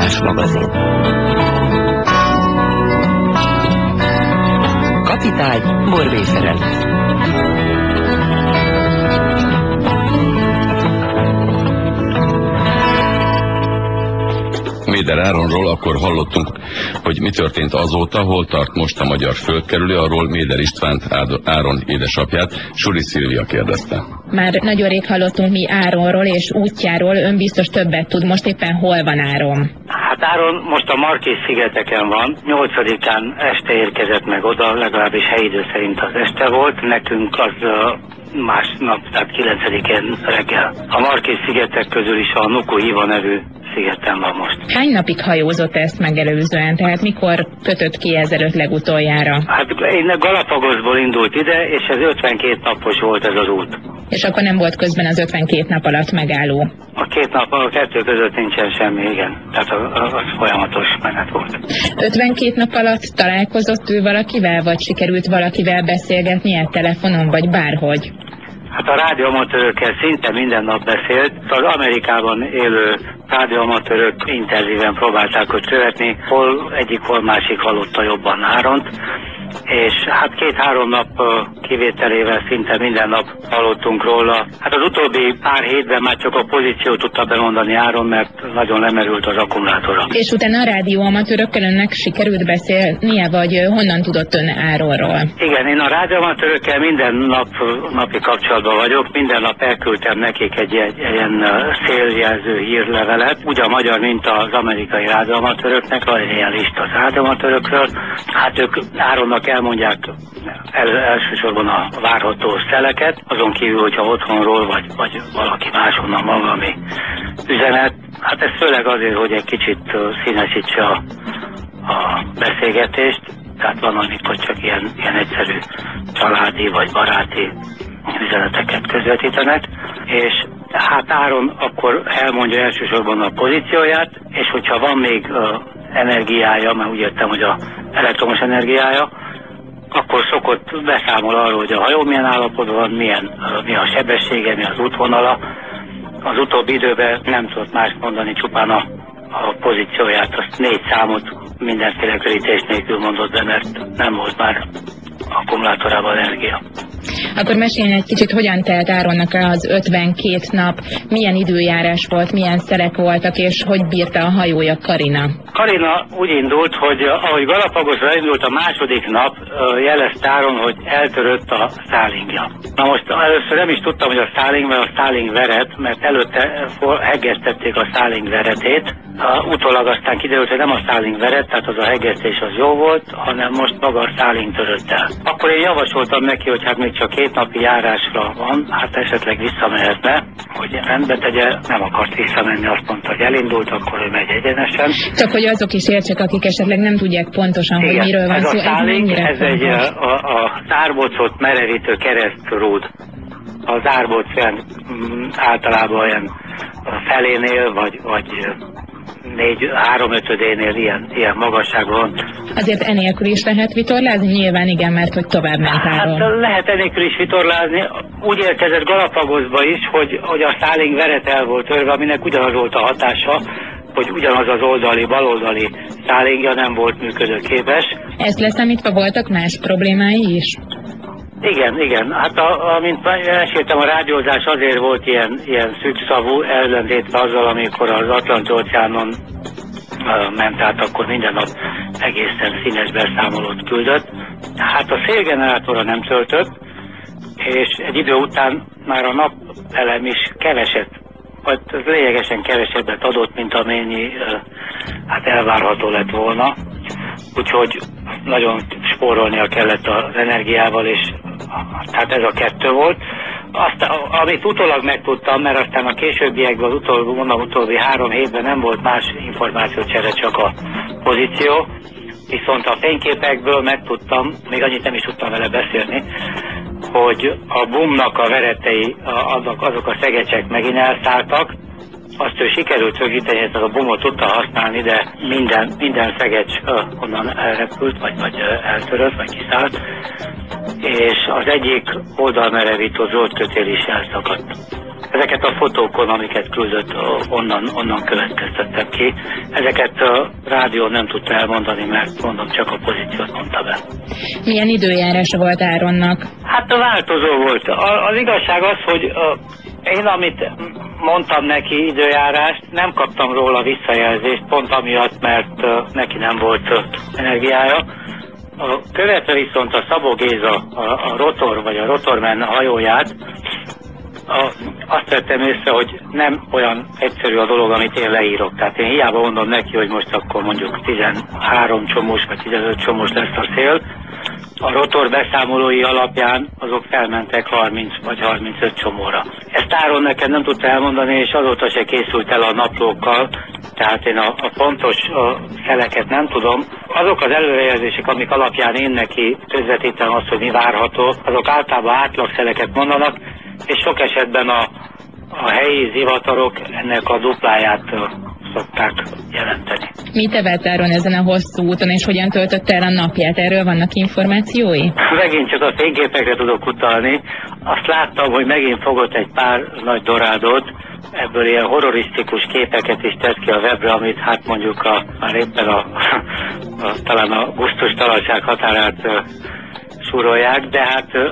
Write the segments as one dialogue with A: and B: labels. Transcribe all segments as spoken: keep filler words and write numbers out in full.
A: Millás magazin. Kapitány Borbély Ferenc.
B: Méder Áronról akkor hallottunk, hogy mi történt azóta, hol tart most a magyar földkerülő, arról Méder Istvánt, Áron édesapját, Suri Szilvia kérdezte.
C: Már nagyon rég hallottunk mi Áronról és útjáról, ön biztos többet tud, most éppen hol van Áron?
D: Hát Áron most a Markész-szigeteken van, nyolcadikán este érkezett meg oda, legalábbis helyi idő szerint az este volt, nekünk az másnap, tehát kilencedikén reggel. A Markész-szigetek közül is a Nuku-Hiva nevű szigeten van most.
C: Hány napig hajózott ezt megelőzően, tehát mikor kötött ki ezelőtt legutoljára?
D: Hát innen Galapagosból indult ide, és ez ötvenkét napos volt ez az út.
C: És akkor nem volt közben az ötvenkét nap alatt megálló?
D: A két nap, a kettő között nincsen semmi, igen. Tehát az, az folyamatos menet volt.
C: ötvenkét nap alatt találkozott ő valakivel, vagy sikerült valakivel beszélgetnie telefonon, vagy bárhogy?
D: Hát a rádióamatőrökkel szinte minden nap beszélt. Az Amerikában élő rádióamatőrök intenzíven próbálták őt követni, hol egyik, hol másik hallotta jobban Áront, és hát két-három nap kivételével szinte minden nap hallottunk róla. Hát az utóbbi pár hétben már csak a pozíciót tudta bemondani Áron, mert nagyon lemerült az akkumulátora.
C: És utána a rádióamatőrökkel önnek sikerült beszélnie, vagy honnan tudott ön Áronról?
D: Igen, én a rádióamatőrökkel minden nap napi kapcsolatban vagyok, minden nap elküldtem nekik egy, egy, egy ilyen széljelző hírlevelet, úgy a magyar, mint az amerikai rádióamatőröknek, van egy ilyen lista az rádióamatőrökről. Hát ők Áronnak elmondják el, elsősorban a várható szeleket, azon kívül, hogyha otthonról, vagy, vagy valaki máshonnan van valami üzenet. Hát ez főleg azért, hogy egy kicsit színesítse a, a beszélgetést, tehát van, amikor csak ilyen, ilyen egyszerű családi vagy baráti üzeneteket közvetítenek, és hát Áron akkor elmondja elsősorban a pozícióját, és hogyha van még uh, energiája, mert úgy értem, hogy a elektromos energiája, akkor szokott beszámol arról, hogy a hajó milyen állapotban van, milyen, uh, mi a sebessége, mi az útvonala. Az utóbbi időben nem tudott más mondani, csupán a, a pozícióját, azt négy számot mindenféle körítés nélkül mondott be, mert nem volt már akkumulátorában energia.
C: Akkor meséljen egy kicsit, hogyan telt Áronnak az ötvenkét nap, milyen időjárás volt, milyen szelek voltak, és hogy bírta a hajója Karina?
D: Karina úgy indult, hogy ahogy Galapagosra indult a második nap, jelezte Áron, hogy eltörött a szálingja. Na most először nem is tudtam, hogy a száling, mert a száling veret, mert előtte hegesztették a száling veretét. Utólag aztán kiderült, hogy nem a száling veret, tehát az a hegesztés az jó volt, hanem most maga a száling törött el. Akkor én javasoltam neki, hogy hát még csak két napi járásra van, hát esetleg visszamehetne, hogy rendbe tegye, nem akart visszamenni, azt mondta, hogy elindult, akkor ő megy egyenesen.
C: Csak hogy azok is értsek, akik esetleg nem tudják pontosan,
D: igen,
C: hogy miről van
D: ez
C: szó.
D: A száling,
C: ez
D: ez egy a, a, a zárbocot merevítő keresztrúd. A zárboc olyan, általában olyan felénél, vagy, vagy négy, háromötödénél ilyen, ilyen magasságban.
C: Azért enélkül is lehet vitorlázni? Nyilván igen, mert hogy tovább ment Áron.
D: Hát lehet enélkül is vitorlázni. Úgy érkezett Galapagosba is, hogy, hogy a száling veret el volt törve, aminek ugyanaz volt a hatása, hogy ugyanaz az oldali, baloldali szálingja nem volt működőképes.
C: Ezt leszámítva voltak más problémái is?
D: Igen, igen. Hát a, amint meséltem, a rádiózás azért volt ilyen, ilyen szűkszavú, ellentétve azzal, amikor az Atlanti-óceánon uh, ment át, akkor minden nap egészen színes beszámolót küldött. Hát a szélgenerátorra nem töltött, és egy idő után már a napelem is keveset, vagy lényegesen kevesebbet adott, mint amennyi uh, hát elvárható lett volna. Úgyhogy nagyon spórolnia kellett az energiával, és tehát ez a kettő volt. Azt, amit utólag megtudtam, mert aztán a későbbiekben, az utóbbi, mondom, utóbbi három hétben nem volt más információcsere, csak a pozíció. Viszont a fényképekből megtudtam, még annyit nem is tudtam vele beszélni, hogy a bumnak a veretei, azok, azok a szegecsek megint elszálltak, azt ő sikerült rögzíteni, ezt a bomot tudta használni, de minden, minden szegecs uh, onnan elrepült, vagy, vagy uh, eltörött, vagy kiszállt, és az egyik oldalmerevítő zsoldkötél is elszakadt. Ezeket a fotókon, amiket küldött, onnan, onnan következtettem ki. Ezeket a rádió nem tudta elmondani, mert mondom, csak a pozíciót mondta be.
C: Milyen időjárása volt Áronnak?
D: Hát változó volt. A, az igazság az, hogy a, én amit mondtam neki időjárást, nem kaptam róla visszajelzést, pont amiatt, mert uh, neki nem volt uh, energiája. A követve viszont a Szabó Géza, a, a Rotor vagy a Rotorman hajóját, A, azt vettem észre, hogy nem olyan egyszerű a dolog, amit én leírok. Tehát én hiába mondom neki, hogy most akkor mondjuk tizenhárom csomós vagy tizenöt csomós lesz a szél. A Rotor beszámolói alapján azok felmentek harminc vagy harmincöt csomóra. Ezt Áron nekem nem tudta elmondani, és azóta se készült el a naplókkal, tehát én a, a pontos a szeleket nem tudom. Azok az előrejelzések, amik alapján én neki közvetítem azt, hogy mi várható, azok általában átlagszeleket mondanak, és sok esetben a, a helyi zivatarok ennek a dupláját uh, szokták jelenteni.
C: Mit evett Áron ezen a hosszú úton, és hogyan töltötte el a napját? Erről vannak információi?
D: Megint csak a fényképekre tudok utalni. Azt láttam, hogy megint fogott egy pár nagy dorádót, ebből ilyen horrorisztikus képeket is tett ki a webre, amit hát mondjuk a, már éppen a, a, talán a gusztustalanság határát uh, súrolják, de hát uh,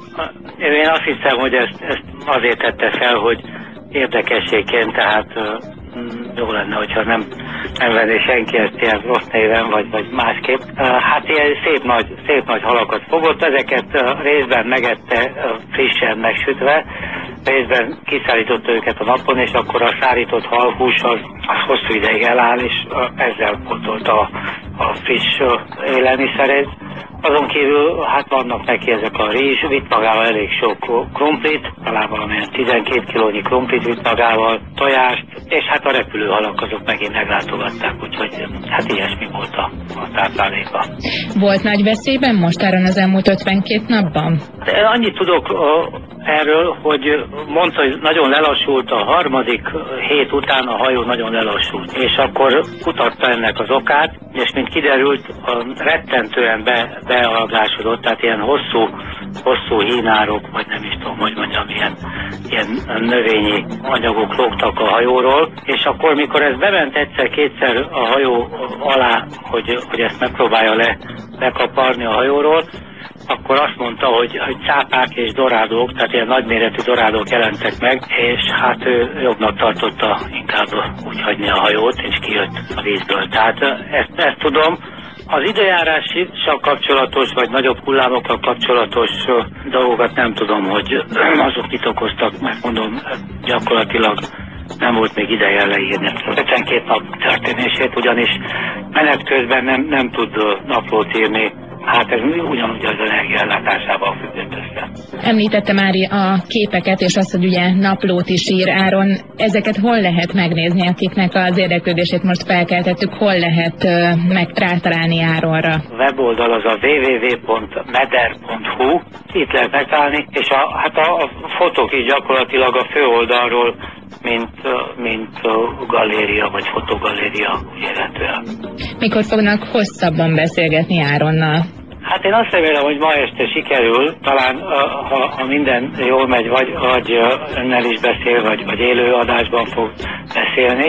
D: én azt hiszem, hogy ezt, ezt azért tette fel, hogy érdekességként, tehát uh, jó lenne, hogyha nem, nem venné senki ezt ilyen rossz néven, vagy, vagy másképp. Uh, hát ilyen szép nagy, szép nagy halakat fogott, ezeket uh, részben megette uh, frissen megsütve, részben kiszállította őket a napon, és akkor a szárított halhús az, az hosszú ideig eláll, és uh, ezzel pótolta a, a friss uh, élelmiszerét. Azon kívül hát vannak neki ezek a rizs, vitt magával elég sok krumplit, talán valamilyen tizenkét kilónyi krumplit vitt magával, tojást, és hát a repülőhalak azok megint meglátogatták, úgyhogy hát ilyesmi volt a, a tápláléka.
C: Volt nagy veszélyben mostáron az elmúlt ötvenkét napban?
D: De annyit tudok uh, erről, hogy mondta, hogy nagyon lelassult a harmadik hét után a hajó nagyon lelassult, és akkor kutatta ennek az okát, és mint kiderült, uh, rettentően be, bealgásodott, tehát ilyen hosszú, hosszú hínárok, vagy nem is tudom, hogy mondjam, ilyen, ilyen növényi anyagok lógtak a hajóról, és akkor, mikor ez bement egyszer-kétszer a hajó alá, hogy, hogy ezt megpróbálja le, lekaparni a hajóról, akkor azt mondta, hogy, hogy cápák és dorádók, tehát ilyen nagyméretű dorádók jelentek meg, és hát ő jobbnak tartotta inkább úgy hagyni a hajót, és kijött a vízből. Tehát ezt, ezt tudom. Az időjárással kapcsolatos, vagy nagyobb hullámokkal kapcsolatos dolgokat nem tudom, hogy azok mit okoztak, mert mondom, gyakorlatilag nem volt még ideje leírni ötvenkét nap történését, ugyanis menet közben nem, nem tud naplót írni. Hát ez ugyanúgy az energiaellátásával függött össze. Említette
C: már a képeket, és azt, hogy ugye naplót is ír Áron. Ezeket hol lehet megnézni, akiknek az érdeklődését most felkeltettük, hol lehet uh, meg rátalálni Áronra?
D: A weboldal az a double-u double-u double-u pont meder pont hu, itt lehet megtalálni, és a, hát a, a fotók is gyakorlatilag a főoldalról, mint, mint galéria, vagy fotogaléria érhető el.
C: Mikor fognak hosszabban beszélgetni Áronnal?
D: Hát én azt remélem, hogy ma este sikerül, talán ha, ha minden jól megy, vagy, vagy önnel is beszél, vagy, vagy élő adásban fog beszélni,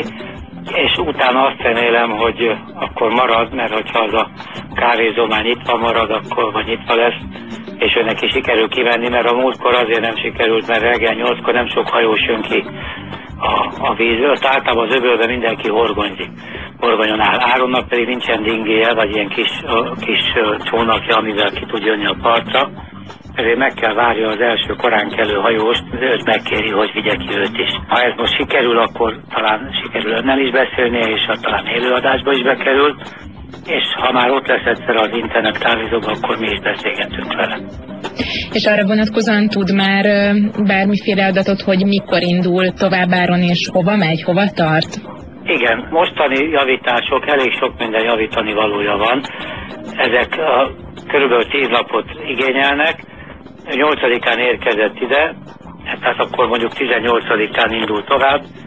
D: és utána azt remélem, hogy akkor marad, mert hogyha az a kávézó már nyitva marad, akkor vagy nyitva lesz, és őnek is sikerül kivenni, mert a múltkor azért nem sikerült, mert reggel nyolckor nem sok hajós jön ki a, a vízből. Általában az öbölben mindenki horgonyzik, horgonyon áll. Áronnak pedig nincsen dingéje, vagy ilyen kis, kis csónakja, amivel ki tud jönni a partra. Ezért meg kell várja az első koránkelő hajóst, őt megkéri, hogy vigye ki őt is. Ha ez most sikerül, akkor talán sikerül önnel is beszélnie, és ha talán élőadásba is bekerül, és ha már ott lesz egyszer az internet kávézóban, akkor mi is beszélgetünk vele.
C: És arra vonatkozóan tud már bármiféle adatot, hogy mikor indul tovább Áron, és hova megy, hova tart?
D: Igen, mostani javítások, elég sok minden javítani valója van. Ezek a, körülbelül tíz napot igényelnek. nyolcadikán érkezett ide, tehát akkor mondjuk tizennyolcadikán indul tovább,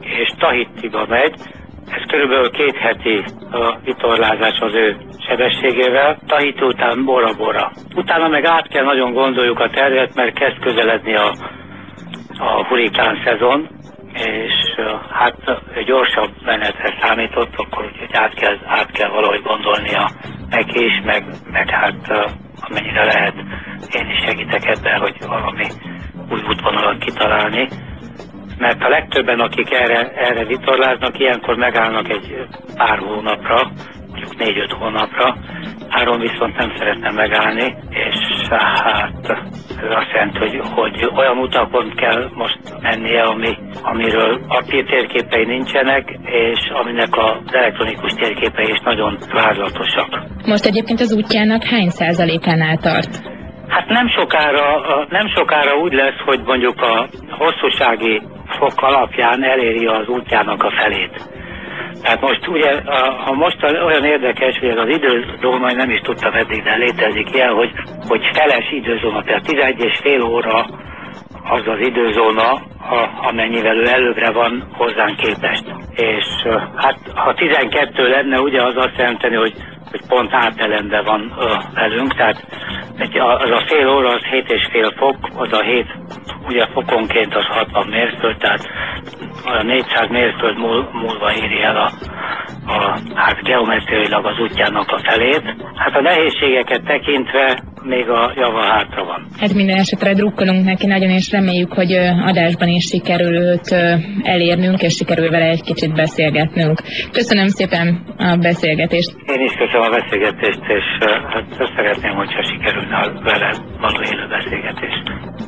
D: és Tahitiba megy. Ez körülbelül két heti a vitorlázás az ő sebességével. Tahiti után Bora Bora. Utána meg át kell nagyon gondoljuk a tervet, mert kezd közeledni a, a hurikán szezon, és hát gyorsabb menetre számított, akkor úgyhogy át kell, át kell valahogy gondolnia neki is, meg, meg hát amennyire lehet, én is segítek ebben, hogy valami új útvonalat kitalálni. Mert a legtöbben, akik erre, erre vitorláznak, ilyenkor megállnak egy pár hónapra, mondjuk négy-öt hónapra. Áron viszont nem szeretne megállni, és hát ez azt jelenti, hogy, hogy olyan utakon kell most mennie, ami, amiről papírtérképei nincsenek, és aminek az elektronikus térképei is nagyon vázlatosak.
C: Most egyébként az útjának hány százalékánál tart?
D: Hát nem sokára, nem sokára úgy lesz, hogy mondjuk a hosszúsági fok alapján eléri az útjának a felét. Tehát most ugye, ha most olyan érdekes, hogy ez az időzóna, nem is tudtam eddig, de létezik ilyen, hogy, hogy feles időzóna, tehát tizenegy és fél óra az az időzóna, amennyivel ő előbbre van hozzánk képest. És hát ha tizenkettő lenne, ugye az azt jelenteni, hogy, hogy pont átellenben van velünk, tehát az a fél óra az hét és fél fok, az a hét, ugye fokonként az hatvan mérföld, tehát olyan négyszáz mérföld múl, múlva éri el a, a, hát geometriailag az útjának a felét. Hát a nehézségeket tekintve még a java hátra van.
C: Hát minden esetre drukkolunk neki nagyon, és reméljük, hogy adásban is sikerül őt elérnünk, és sikerül vele egy kicsit beszélgetnünk. Köszönöm szépen a beszélgetést.
D: Én is köszönöm a beszélgetést, és hát szeretném, hogyha sikerülne a vele való élő beszélgetést.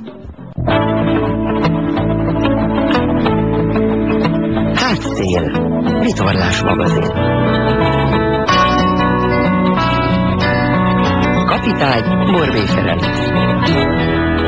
A: Hátszél. Vitorlás magazin. Kapitány Borbély Ferenc.